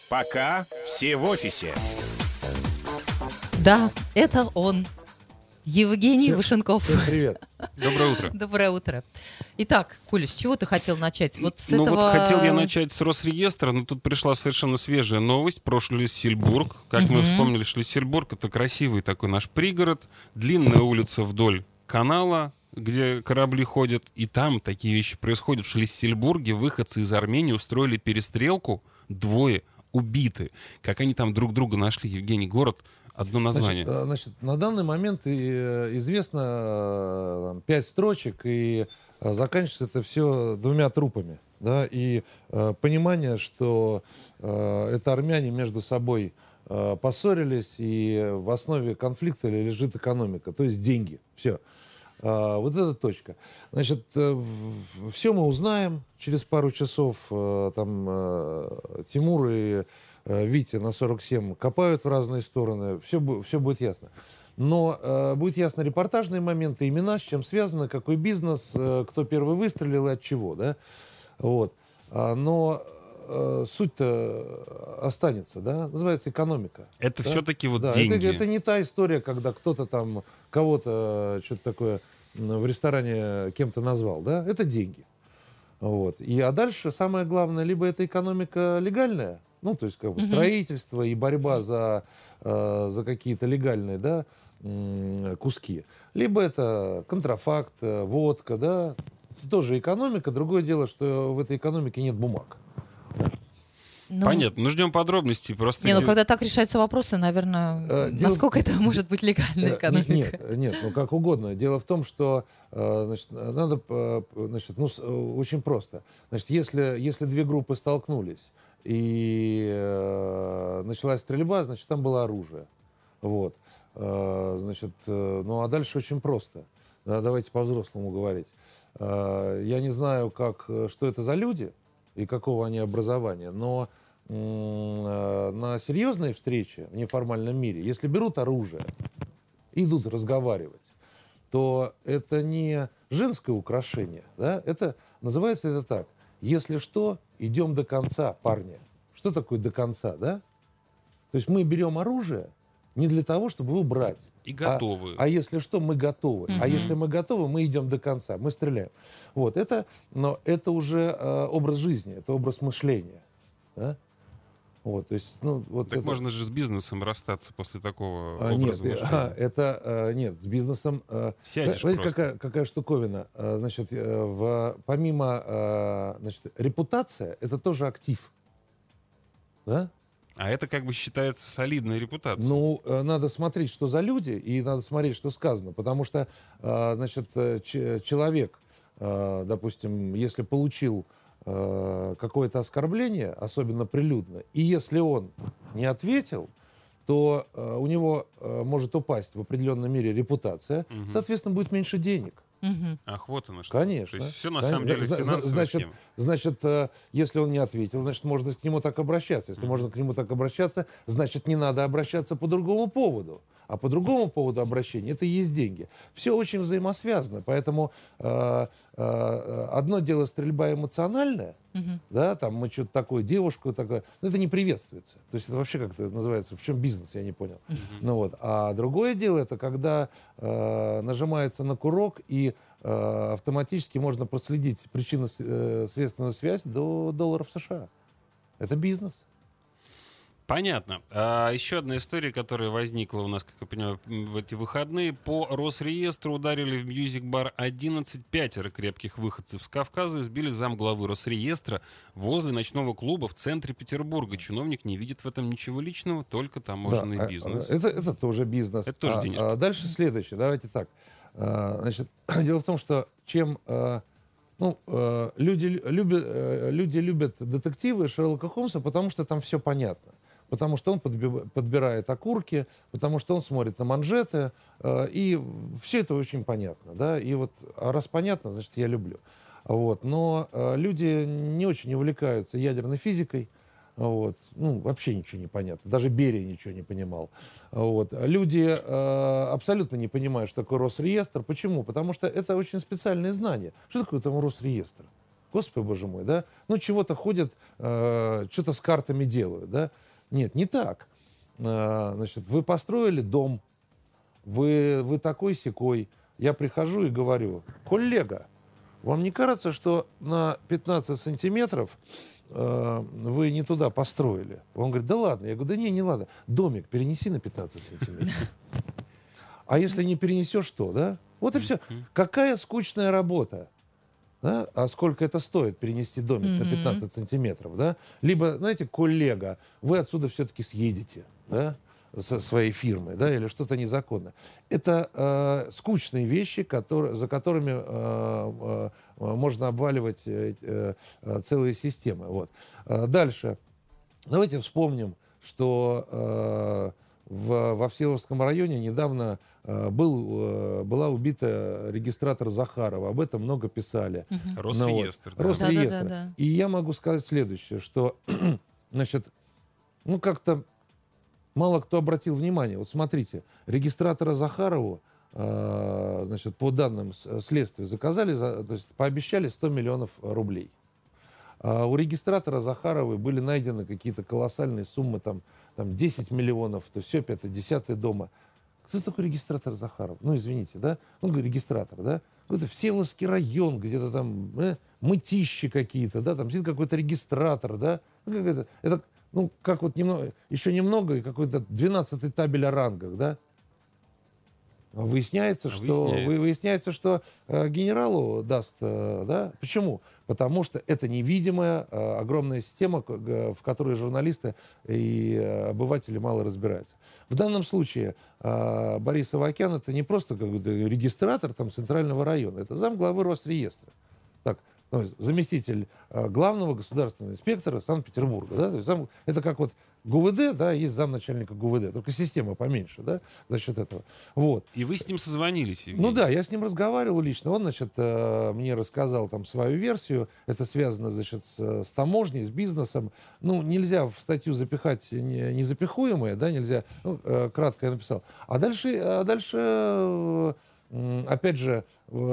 Пока все в офисе. Да, это он. Евгений Вышенков. Всем привет. Доброе утро. Доброе утро. Итак, Коля, с чего ты хотел начать? Вот с Ну этого... вот хотел я начать с Росреестра, но тут пришла совершенно свежая новость про Шлиссельбург. Как мы вспомнили, Шлиссельбург — это красивый такой наш пригород, длинная улица вдоль канала, где корабли ходят, и там такие вещи происходят. В Шлиссельбурге выходцы из Армении устроили перестрелку, двое убиты. Как они там друг друга нашли, Евгений, город, одно название. Значит, на данный момент известно 5 строчек, и заканчивается это все 2 трупами. Да? И понимание, что это армяне между собой поссорились, и в основе конфликта лежит экономика, то есть деньги. Все. Вот эта точка. Значит, все мы узнаем через пару часов. Там Тимур и Витя на 47 копают в разные стороны. Все будет ясно. Но будет ясно репортажные моменты, имена, с чем связано, какой бизнес, кто первый выстрелил и от чего. Да? Вот. Но суть-то останется, да, называется экономика. Это да? все-таки вот Да, деньги. Это не та история, когда кто-то там кого-то что-то такое в ресторане кем-то назвал, да, это деньги. Вот. А дальше самое главное, либо это экономика легальная, ну, то есть как бы строительство и борьба за какие-то легальные, да, куски, либо это контрафакт, водка, да, это тоже экономика. Другое дело, что в этой экономике нет бумаг. Ну, Понятно, ну ждем подробностей. Просто не, ну когда так решаются вопросы, наверное, насколько это может быть легальная экономика? Нет, ну как угодно. Дело в том, что значит, надо, значит, ну, очень просто. Значит, если 2 группы столкнулись и началась стрельба, значит, там было оружие. Вот. Значит, ну а дальше очень просто. Да, давайте по-взрослому говорить. Я не знаю, что это за люди и какого они образования, но на серьезные встречи в неформальном мире, если берут оружие и идут разговаривать, то это не женское украшение, да? Называется это так: если что, идем до конца, парни. Что такое до конца, да? То есть мы берем оружие не для того, чтобы его брать. И готовы. А если что, мы готовы. А если мы готовы, мы идем до конца, мы стреляем. Вот, но это уже образ жизни, это образ мышления. Да? Вот, то есть, ну, вот Так это... можно же с бизнесом расстаться после такого Нет, образа мышления. нет, с бизнесом... Сядешь Знаете, просто. какая штуковина? Значит, помимо репутация, это тоже актив. Да? А это как бы считается солидной репутацией. Ну, надо смотреть, что за люди, и надо смотреть, что сказано. Потому что, значит, человек, допустим, если получил какое-то оскорбление, особенно прилюдно, и если он не ответил, то у него может упасть в определенном мере репутация, соответственно, будет меньше денег. Ах, вот оно что. Конечно. То есть все на самом деле финансовая схема. Значит, если он не ответил, значит, можно к нему так обращаться. Если можно к нему так обращаться, значит, не надо обращаться по другому поводу. А по другому поводу обращения это и есть деньги. Все очень взаимосвязано. Поэтому одно дело стрельба эмоциональная, да, там мы что-то такое, девушку такое, но это не приветствуется. То есть это вообще как-то называется, в чем бизнес, я не понял. Ну, вот. А другое дело, это когда нажимается на курок, и автоматически можно проследить причинно-следственную связь до долларов США. Это бизнес. Понятно. Еще одна история, которая возникла у нас, как я понимаю, в эти выходные. По Росреестру ударили в мьюзик-бар 11 пятеро крепких выходцев с Кавказа и сбили замглавы Росреестра возле ночного клуба в центре Петербурга. Чиновник не видит в этом ничего личного, только таможенный бизнес. Это тоже бизнес. Это тоже денежки. Дальше следующее. Давайте так. Значит, дело в том, что люди любят детективы Шерлока Холмса, потому что там все понятно. Потому что он подбирает окурки, потому что он смотрит на манжеты, и все это очень понятно. Да? И вот раз понятно, значит, я люблю. Вот. Но люди не очень увлекаются ядерной физикой. Вот. Ну, вообще ничего не понятно. Даже Берия ничего не понимал. Вот. Люди абсолютно не понимают, что такое Росреестр. Почему? Потому что это очень специальные знания. Что такое там Росреестр? Господи, боже мой, да? Ну, чего-то ходят, что-то с картами делают, да? Нет, не так. Значит, вы построили дом, вы такой-сякой. Я прихожу и говорю: коллега, вам не кажется, что на 15 сантиметров вы не туда построили? Он говорит: да ладно. Я говорю: да не ладно. Домик перенеси на 15 сантиметров. А если не перенесешь, что, да? Вот и все. Какая скучная работа. Да? А сколько это стоит перенести домик на 15 сантиметров, да? Либо, знаете, коллега, вы отсюда все-таки съедете, да? Со своей фирмы, да, или что-то незаконное. Это скучные вещи, за которыми можно обваливать целые системы. Вот. Дальше. Давайте вспомним, что во Всеволожском районе недавно была убита регистратор Захарова. Об этом много писали. Росреестр. Да. Росреестр. Да. И я могу сказать следующее, что, значит, ну как-то мало кто обратил внимание. Вот смотрите, регистратора Захарову, значит, по данным следствия, заказали, то есть пообещали 100 миллионов рублей. А у регистратора Захаровой были найдены какие-то колоссальные суммы, там 10 миллионов, то все, 5-10 дома. Кто такой регистратор Захаров? Ну, извините, да? Он говорит, регистратор, да? Это Всеволожский район, где-то там мытищи какие-то, да? Там сидит какой-то регистратор, да? Это ну, как вот немного, еще немного, и какой-то 12-й табель о рангах, да? Выясняется, что генералу даст, да? Почему? Потому что это невидимая огромная система, в которой журналисты и обыватели мало разбираются. В данном случае Борис Авакян — это не просто какой-то регистратор там центрального района, это замглавы Росреестра. Так, ну, заместитель главного государственного инспектора Санкт-Петербурга. Да? То есть это как вот ГУВД, да, есть замначальника ГУВД, только система поменьше, да, за счет этого. Вот. И вы с ним созвонились, Евгений? Ну да, я с ним разговаривал лично. Он, значит, мне рассказал там свою версию. Это связано, значит, с таможней, с бизнесом. Ну, нельзя в статью запихать незапихуемое, да, нельзя. Ну, кратко я написал. А дальше опять же,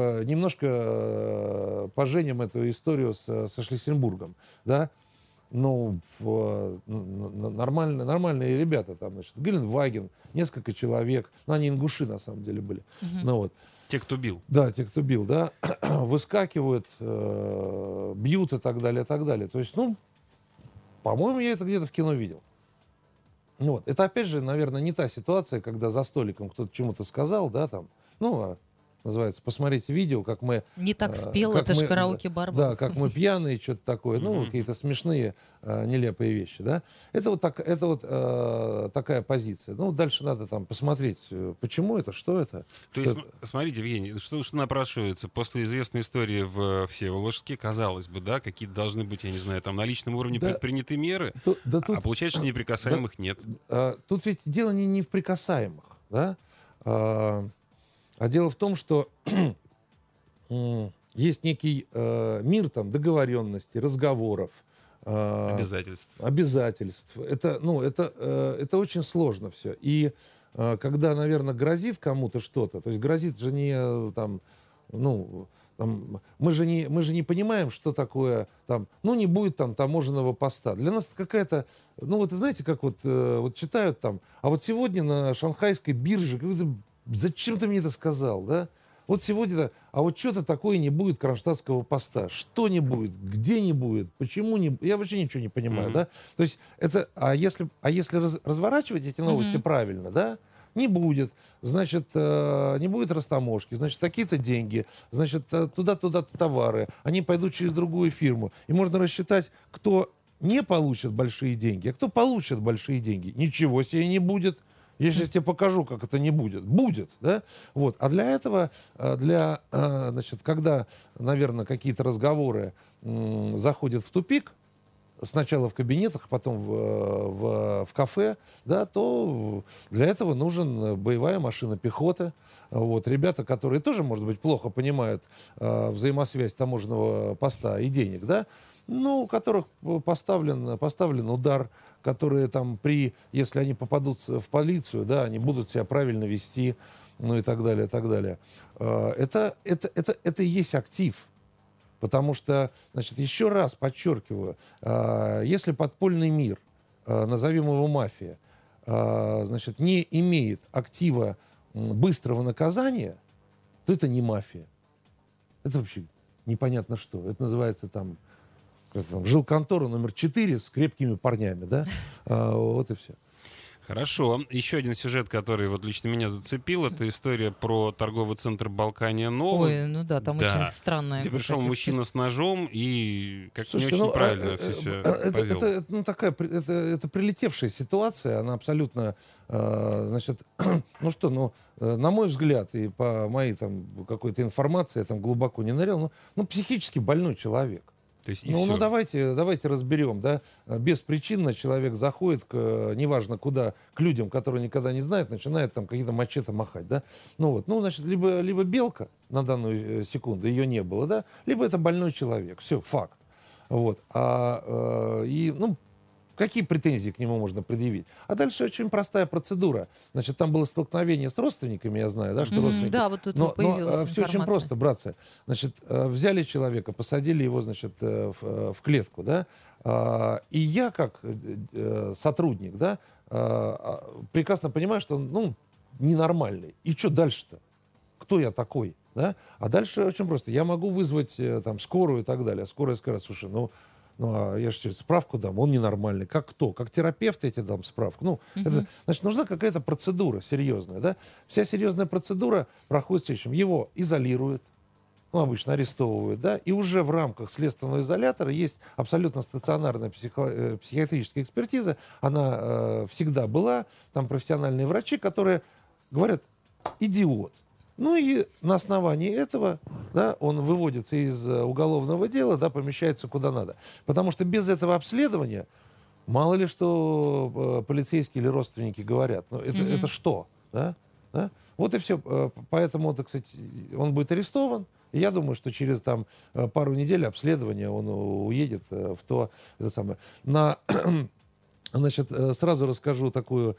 немножко поженим эту историю со Шлиссельбургом, да. Ну, нормальные ребята там, значит, Геленваген, несколько человек, ну, они ингуши, на самом деле, были. Ну, вот. Те, кто бил. Да, те, кто бил, да, выскакивают, бьют и так далее, и так далее. То есть, ну, по-моему, я это где-то в кино видел. Ну, вот. Это, опять же, наверное, не та ситуация, когда за столиком кто-то чему-то сказал, да, там, ну, называется, посмотрите видео, как мы... Не так спел, это же караоке-бар. Да, как мы пьяные, что-то такое, ну, какие-то смешные, нелепые вещи, да. Это вот такая позиция. Ну, дальше надо там посмотреть, почему это, что это. То есть, смотрите, Евгений, что напрашивается после известной истории в Всеволожске, казалось бы, да, какие-то должны быть, я не знаю, там на личном уровне предприняты меры, а получается, что неприкасаемых нет. Тут ведь дело не в прикасаемых, да. А дело в том, что есть некий мир там договоренностей, разговоров, обязательств. Это очень сложно все. И когда, наверное, грозит кому-то что-то, то есть грозит же не там, ну, там, мы же не понимаем, что такое там, ну, не будет там таможенного поста. Для нас это какая-то, ну, вот знаете, как вот читают там, а вот сегодня на шанхайской бирже зачем ты мне это сказал, да? Вот сегодня, а вот что-то такое не будет кронштадтского поста. Что не будет, где не будет, почему не будет. Я вообще ничего не понимаю, да? То есть это, а если разворачивать эти новости правильно, да? Не будет, значит, не будет растаможки, значит, такие-то деньги, значит, туда-туда товары, они пойдут через другую фирму. И можно рассчитать, кто не получит большие деньги, а кто получит большие деньги. Ничего себе не будет. Я сейчас тебе покажу, как это не будет. Будет, да? Вот. А для этого, значит, когда, наверное, какие-то разговоры заходят в тупик, сначала в кабинетах, потом в кафе, да, то для этого нужен боевая машина пехоты. Вот. Ребята, которые тоже, может быть, плохо понимают взаимосвязь таможенного поста и денег, да, ну, у которых поставлен удар, которые там если они попадут в полицию, да, они будут себя правильно вести, ну и так далее, и так далее. Это и есть актив. Потому что, значит, еще раз подчеркиваю, если подпольный мир, назовем его мафия, значит, не имеет актива быстрого наказания, то это не мафия. Это вообще непонятно что. Это называется там жилконтора номер 4 с крепкими парнями, да? Вот и все. Хорошо. Еще один сюжет, который вот лично меня зацепил, это история про торговый центр Балкания Нова. Ой, ну да, там очень странная. Где пришел мужчина с ножом и как-то не Слушайте, очень правильно все себя повел. Это прилетевшая ситуация, она абсолютно, значит, на мой взгляд, и по моей там какой-то информации, я там глубоко не нырял, психически больной человек. То есть давайте разберем, да, беспричинно человек заходит, неважно куда, к людям, которые никогда не знают, начинает там какие-то мачете махать, да, значит, либо белка на данную секунду, ее не было, да, либо это больной человек, все, факт, вот, какие претензии к нему можно предъявить? А дальше очень простая процедура. Значит, там было столкновение с родственниками, я знаю, да, что родственники... Да, вот тут появилась информация. Все очень просто, братцы. Значит, взяли человека, посадили его, значит, в клетку, да, и я, как сотрудник, да, прекрасно понимаю, что он, ненормальный. И что дальше-то? Кто я такой? Да? А дальше очень просто. Я могу вызвать там скорую и так далее. Скорая скажет, слушай, я же справку дам, он ненормальный. Как кто? Как терапевт я тебе дам справку. Значит, нужна какая-то процедура серьезная. Да? Вся серьезная процедура проходит следующим. Его изолируют, обычно арестовывают, да, и уже в рамках следственного изолятора есть абсолютно стационарная психиатрическая экспертиза. Она всегда была. Там профессиональные врачи, которые говорят, идиот. И на основании этого, да, он выводится из уголовного дела, да, помещается куда надо. Потому что без этого обследования, мало ли что полицейские или родственники говорят. Это что? Да? Да? Вот и все. Поэтому, так сказать, он будет арестован. И я думаю, что через пару недель обследования он уедет в то самое. Значит, сразу расскажу такую...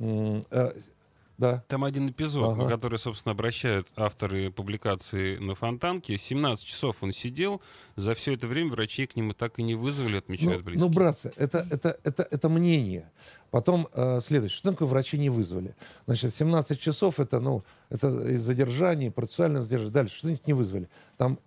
Да. Там один эпизод, на который, собственно, обращают авторы публикации на Фонтанке. 17 часов он сидел. За все это время врачей к нему так и не вызвали, отмечают близкие. Братцы, это мнение. Потом следующее. Что такое врачи не вызвали? Значит, 17 часов это задержание, процессуальное задержание. Дальше, что-нибудь не вызвали. Там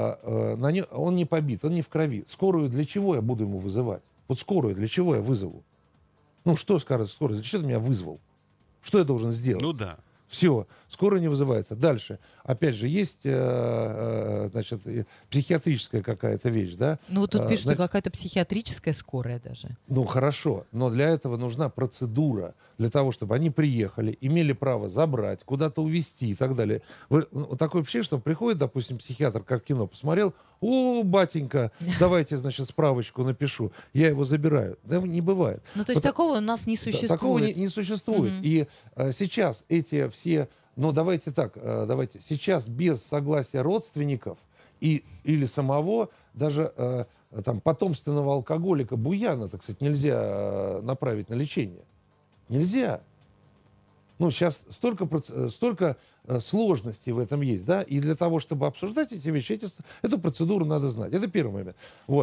он не побит, он не в крови. Скорую для чего я буду ему вызывать? Вот скорую для чего я вызову? Что скажет скорая? Зачем ты меня вызвал? Что я должен сделать? Да. Все, скорая не вызывается. Дальше, опять же, есть, значит, психиатрическая какая-то вещь, да? Тут пишут, что какая-то психиатрическая скорая даже. Хорошо, но для этого нужна процедура, для того, чтобы они приехали, имели право забрать, куда-то увезти и так далее. Такое ощущение, что приходит, допустим, психиатр, как в кино посмотрел, батенька, давайте, значит, справочку напишу, я его забираю. Да не бывает. То есть такого у нас не существует. Такого не существует. И сейчас эти все... давайте так, сейчас без согласия родственников или самого, даже потомственного алкоголика Буяна, так сказать, нельзя направить на лечение. Нельзя. Сейчас столько сложностей в этом есть, да, и для того, чтобы обсуждать эти вещи, эту процедуру надо знать. Это первый момент.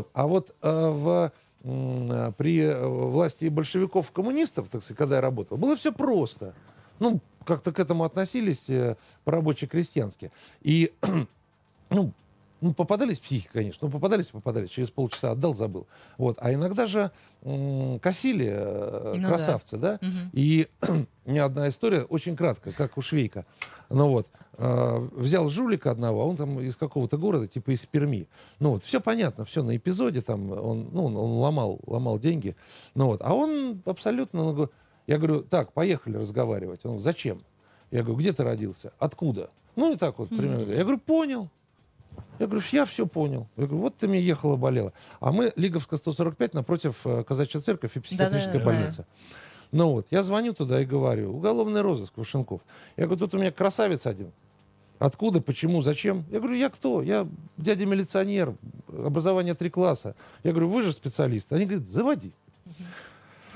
При власти большевиков-коммунистов, так сказать, когда я работал, было все просто. Как-то к этому относились по-рабоче-крестьянски. И, попадались психи, конечно. Попадались. Через полчаса отдал, забыл. А иногда же косили красавцы, да? И у меня одна история, очень кратко, как у Швейка. Взял жулика одного, он там из какого-то города, типа из Перми. Все понятно, все на эпизоде, там он ломал деньги. А он абсолютно... Я говорю, так, поехали разговаривать. Он говорит, зачем? Я говорю, где ты родился? Откуда? И так вот примерно. Я говорю, понял. Я говорю, я все понял. Я говорю, вот ты мне ехала, болела. А мы, Лиговская 145, напротив Казачья церковь и психиатрическая больница. Я звоню туда и говорю, уголовный розыск, Вашенков. Я говорю, тут у меня красавец один. Откуда, почему, зачем? Я говорю, я кто? Я дядя-милиционер, образование 3 класса. Я говорю, вы же специалист. Они говорят, заводи.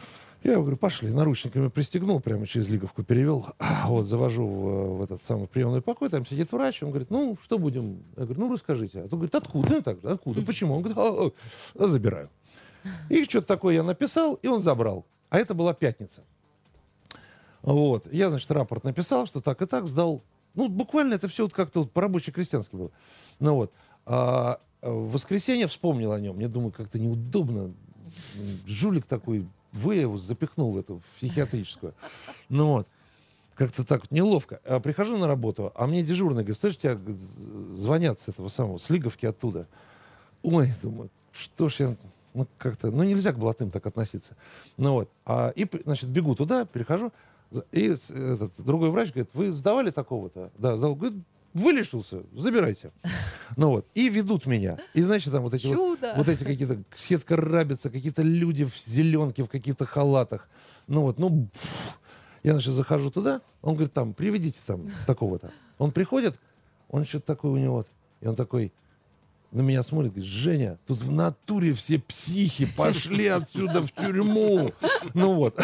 Я говорю, пошли, наручниками пристегнул, прямо через лиговку перевел. Вот, завожу в этот самый приемный покой, там сидит врач, он говорит, ну, что будем? Я говорю, ну, расскажите. А тот говорит, откуда? Так, откуда? Почему? Он говорит, забираю. И что-то такое я написал, и он забрал. А это была пятница. Вот. Я, значит, рапорт написал, что так и так, сдал. Ну, буквально это все вот как-то вот по-рабоче-крестьянски было. Ну вот. А в воскресенье вспомнил о нем. Мне, думаю, как-то неудобно. Жулик такой, я его запихнул в эту в психиатрическую. Ну вот. Как-то так вот неловко. Прихожу на работу, а мне дежурный говорит, слышишь, тебя звонят с этого самого, с лиговки оттуда. Ой, думаю, что ж я... Ну, как-то... Ну, нельзя к блатным так относиться. Ну вот. И, значит, бегу туда, перехожу, и этот другой врач говорит, вы сдавали такого-то? Да, сдал. Говорит, вылечился, забирайте. Ну вот. И ведут меня. И, значит, там вот эти вот эти какие-то сетка рабица, какие-то люди в зеленке, в каких-то халатах. Ну вот, ну... Я, значит, захожу туда, он говорит, там, приведите там такого-то. Он приходит, он что-то такое у него, и он такой на меня смотрит, говорит, Женя, тут в натуре все психи, пошли отсюда в тюрьму. Ну вот.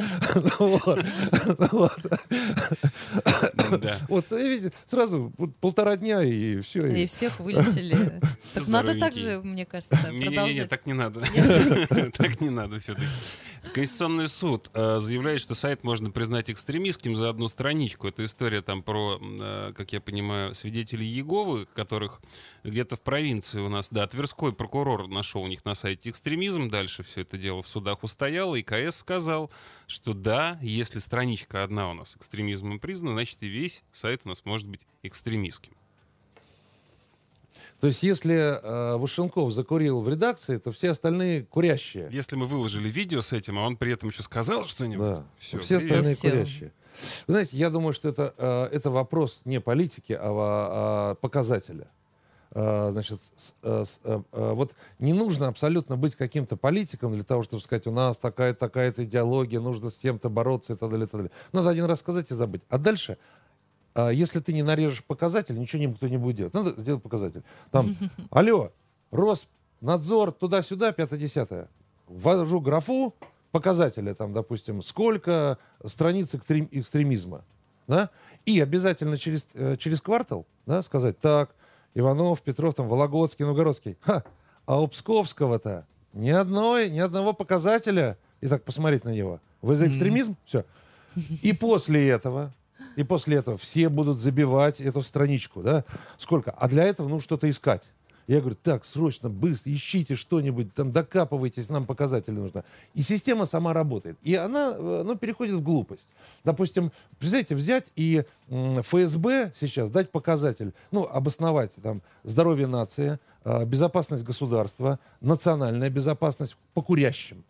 Вот, видите, сразу 1,5 дня и все. И всех вылечили. Так надо так же, мне кажется, продолжать. Не, так не надо. Так не надо все-таки. Конституционный суд заявляет, что сайт можно признать экстремистским за одну страничку. Это история там про, как я понимаю, свидетелей Иеговы, которых где-то в провинции у нас, да, Тверской прокурор нашел у них на сайте экстремизм. Дальше все это дело в судах устояло, и КС сказал, что да, если страничка одна у нас экстремизмом признана, значит и весь сайт у нас может быть экстремистским. То есть, если Вашенков закурил в редакции, то все остальные курящие. Если мы выложили видео с этим, а он при этом еще сказал что-нибудь, да. все остальные курящие. Вы знаете, я думаю, что это вопрос не политики, а показателя. Значит, вот не нужно абсолютно быть каким-то политиком для того, чтобы сказать, у нас такая-то идеология, нужно с тем-то бороться и так далее, и так далее. Надо один раз сказать и забыть. А дальше... Если ты не нарежешь показатель, ничего никто не будет делать. Надо сделать показатель. Там, алло, Роснадзор, туда-сюда, 5-10. Ввожу графу показателя, там, допустим, сколько страниц экстремизма. Да? И обязательно через квартал, да, сказать, так, Иванов, Петров, там, Вологодский, Новгородский. А у Псковского-то ни одного показателя. И так посмотреть на него. Вы за экстремизм? Все. И после этого все будут забивать эту страничку, да? Сколько? А для этого нужно что-то искать. Я говорю, так, срочно, быстро, исчите что-нибудь, там, докапывайтесь, нам показатели нужно. И система сама работает. И она, переходит в глупость. Допустим, представляете, взять и ФСБ сейчас дать показатель, обосновать, там, здоровье нации, безопасность государства, национальная безопасность по курящим.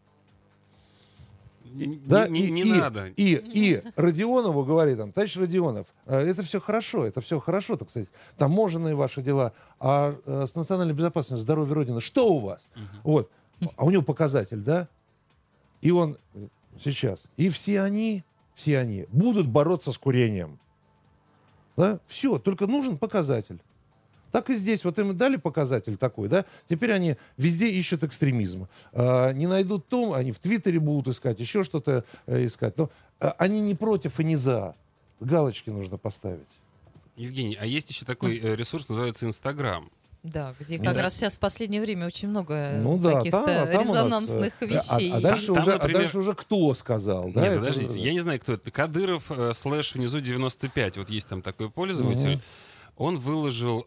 Не надо. И Родионову говорит, там, товарищ Родионов, это все хорошо, так сказать, таможенные ваши дела, а с национальной безопасностью, здоровье Родины, что у вас? Вот. А у него показатель, да? И он сейчас, и все они будут бороться с курением. Да? Все, только нужен показатель. Так и здесь. Вот им дали показатель такой, да? Теперь они везде ищут экстремизм. Не найдут то, они в Твиттере будут искать, еще что-то искать. Но они не против и не за. Галочки нужно поставить. Евгений, а есть еще такой ресурс, называется Инстаграм. Да, где как раз сейчас в последнее время очень много каких-то резонансных вещей. А дальше уже кто сказал? Нет, подождите, я не знаю, кто это. Кадыров /внизу 95. Вот есть там такой пользователь. Он выложил,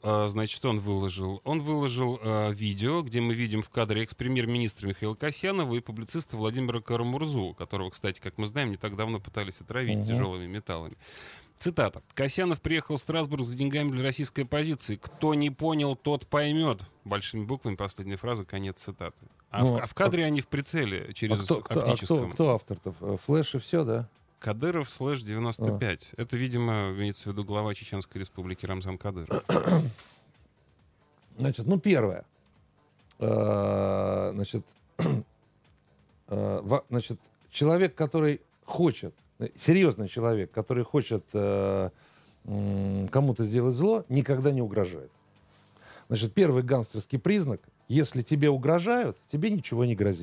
видео, где мы видим в кадре экс-премьер-министра Михаила Касьянова и публициста Владимира Карамурзу, которого, кстати, как мы знаем, не так давно пытались отравить тяжелыми металлами. Цитата. «Касьянов приехал в Страсбург за деньгами для российской оппозиции. Кто не понял, тот поймет». Большими буквами последняя фраза, конец цитаты. А в кадре они в прицеле через оптическом. Кто автор-то? Флэш и все, да? Кадыров /95. Это, видимо, имеется в виду глава Чеченской Республики Рамзан Кадыров. Значит, первое. Человек, который хочет, серьезный человек, который хочет кому-то сделать зло, никогда не угрожает. Значит, первый гангстерский признак, если тебе угрожают, тебе ничего не грозит.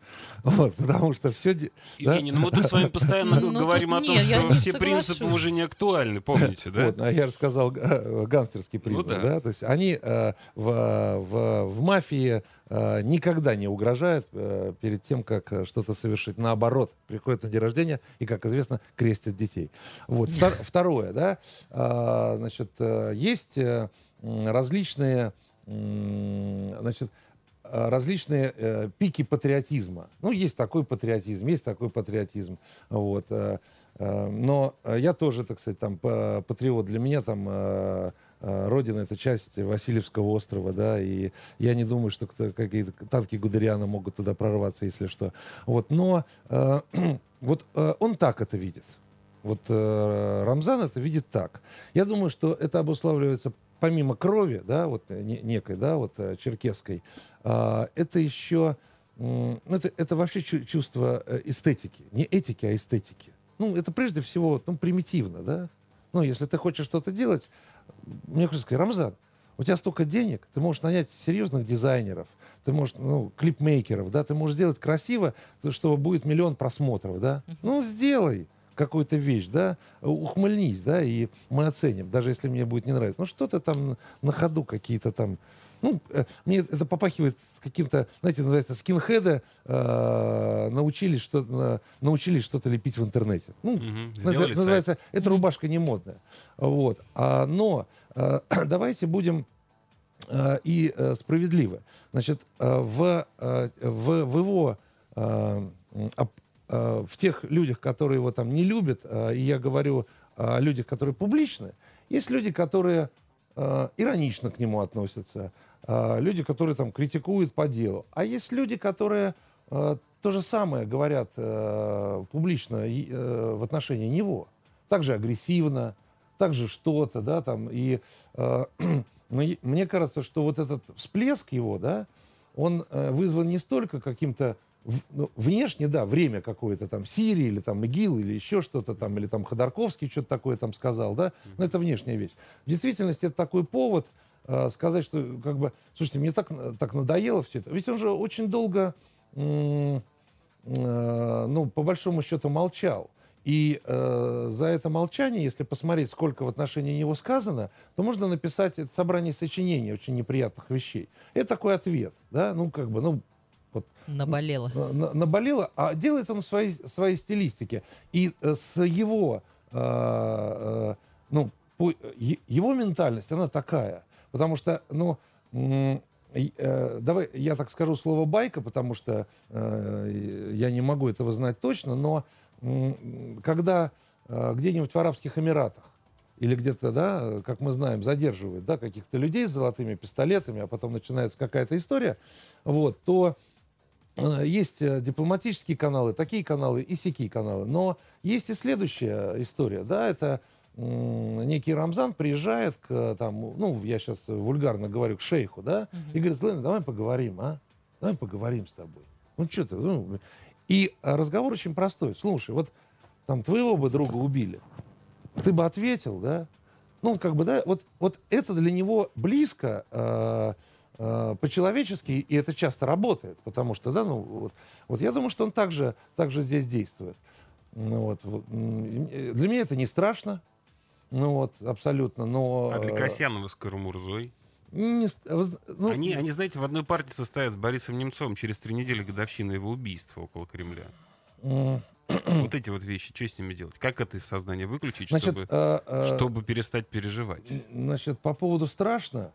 Вот, потому что все... Евгений, ну мы тут с вами постоянно говорим о том, что все принципы уже не актуальны, помните, да? Вот, а я рассказал гангстерский признак, да? То есть они в мафии никогда не угрожают перед тем, как что-то совершить. Наоборот, приходят на день рождения и, как известно, крестят детей. Вот. Второе, да, значит, есть различные, значит, различные пики патриотизма. Ну, есть такой патриотизм, есть такой патриотизм. Вот. Но я тоже, так сказать, там, патриот. Для меня там родина — это часть Васильевского острова, да, и я не думаю, что какие-то танки Гудериана могут туда прорваться, если что. Вот. Но вот он так это видит. Вот Рамзан это видит так. Я думаю, что это обуславливается помимо крови, да, вот некой, да, вот черкесской, это еще, это вообще чувство эстетики, не этики, а эстетики. Ну, это прежде всего, ну, примитивно, да. Ну, если ты хочешь что-то делать, мне хочется сказать: Рамзан, у тебя столько денег, ты можешь нанять серьезных дизайнеров, ты можешь, ну, клипмейкеров, да, ты можешь сделать красиво, чтобы будет 1 000 000 просмотров, да. Ну, сделай какую-то вещь, да, ухмыльнись, да, и мы оценим, даже если мне будет не нравиться. Ну, что-то там на ходу какие-то там... Ну, мне это попахивает с каким-то, знаете, называется, скинхеды научились что-то лепить в интернете. Ну, называется, это рубашка не модная. Вот. Но давайте будем и справедливы. Значит, в его... в тех людях, которые его там не любят, и я говорю о людях, которые публичны, есть люди, которые иронично к нему относятся, люди, которые там критикуют по делу, а есть люди, которые то же самое говорят публично в отношении него, также агрессивно, также что-то, да, там, и мне кажется, что вот этот всплеск его, да, он вызван не столько каким-то внешне, да, время какое-то там, Сирии или там ИГИЛ, или еще что-то там, или там Ходорковский что-то такое там сказал, да, но это внешняя вещь. В действительности это такой повод сказать, что, как бы, слушайте, мне так надоело все это. Ведь он же очень долго, ну, по большому счету, молчал. И за это молчание, если посмотреть, сколько в отношении него сказано, то можно написать это собрание сочинений очень неприятных вещей. Это такой ответ, да, ну, как бы, ну, вот, наболело. Наболело, а делает он в своей стилистике. И с его, его ментальность, она такая. Потому что, ну, давай я так скажу слово «байка», потому что я не могу этого знать точно, но когда где-нибудь в Арабских Эмиратах или где-то, да, как мы знаем, задерживают, да, каких-то людей с золотыми пистолетами, а потом начинается какая-то история, вот, то есть дипломатические каналы, такие каналы и сякие каналы. Но есть и следующая история, да, это некий Рамзан приезжает к, там, ну, я сейчас вульгарно говорю, к шейху, да, и говорит: Лена, давай поговорим, а? Давай поговорим с тобой. Ну, что ты? Ну... И разговор очень простой. Слушай, вот там твоего бы друга убили, ты бы ответил, да? Ну, как бы, да, вот это для него близко, по-человечески, и это часто работает, потому что, да, ну, вот я думаю, что он также здесь действует. Ну, вот. Для меня это не страшно, ну, вот, абсолютно, но... А для Касьянова с Карамурзой? Ну, они, знаете, в одной партии состоят с Борисом Немцовым через 3 недели годовщина его убийства около Кремля. Вот эти вот вещи, что с ними делать? Как это из сознания выключить, значит, чтобы перестать переживать? Значит, по поводу страшно,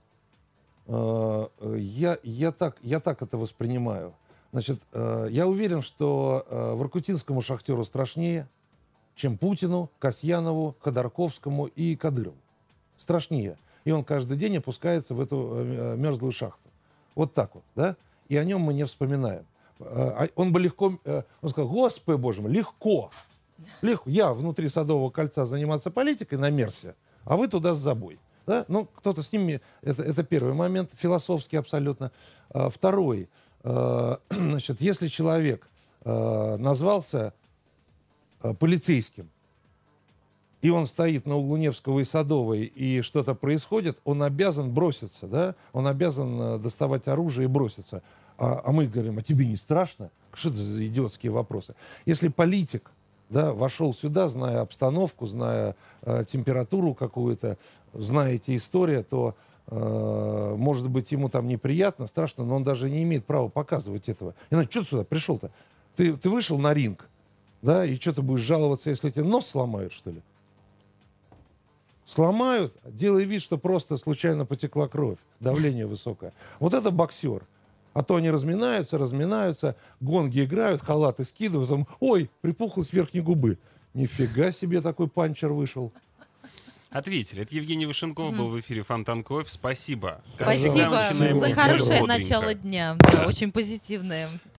я так это воспринимаю. Значит, я уверен, что воркутинскому шахтеру страшнее, чем Путину, Касьянову, Ходорковскому и Кадырову. Страшнее. И он каждый день опускается в эту мерзлую шахту. Вот так вот, да? И о нем мы не вспоминаем. Он бы легко... Он сказал: Господи Боже мой, легко. Я внутри Садового кольца заниматься политикой на Мерсе, а вы туда с забой. Да? Ну, кто-то с ними... Это первый момент, философский абсолютно. Второй. Значит, если человек назвался полицейским, и он стоит на углу Невского и Садовой, и что-то происходит, он обязан броситься, да? Он обязан доставать оружие и броситься. А мы говорим: а тебе не страшно? Что это за идиотские вопросы? Если политик, да, вошел сюда, зная обстановку, зная температуру какую-то, зная эти истории, то, может быть, ему там неприятно, страшно, но он даже не имеет права показывать этого. Иначе, что ты сюда пришел-то? Ты вышел на ринг, да, и что ты будешь жаловаться, если тебе нос сломают, что ли? Сломают, делай вид, что просто случайно потекла кровь, давление высокое. Вот это боксер. А то они разминаются, гонги играют, халаты скидывают, там, ой, припухлость верхней губы. Нифига себе такой панчер вышел. Ответили. Это Евгений Вышенков был в эфире «Фонтан Кофе». Спасибо. Спасибо начинаем за день хорошее бодренько. начало дня. Да, очень позитивное.